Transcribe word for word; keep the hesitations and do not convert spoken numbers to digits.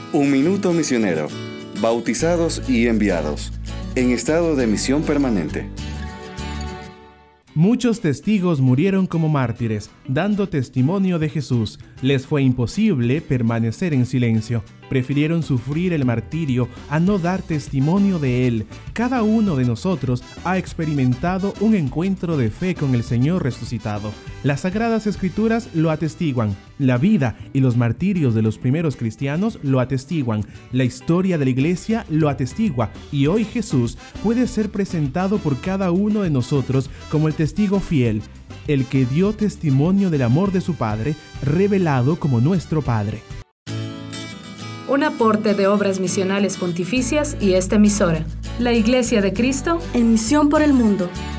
Un minuto misionero. Bautizados y enviados. En estado de misión permanente. Muchos testigos murieron como mártires, dando testimonio de Jesús. Les fue imposible permanecer en silencio. Prefirieron sufrir el martirio a no dar testimonio de Él. Cada uno de nosotros ha experimentado un encuentro de fe con el Señor resucitado. Las Sagradas Escrituras lo atestiguan. La vida y los martirios de los primeros cristianos lo atestiguan. La historia de la Iglesia lo atestigua. Y hoy Jesús puede ser presentado por cada uno de nosotros como el testigo fiel, el que dio testimonio del amor de su Padre, revelado como nuestro Padre. Un aporte de Obras Misionales Pontificias y esta emisora, la Iglesia de Cristo, en misión por el mundo.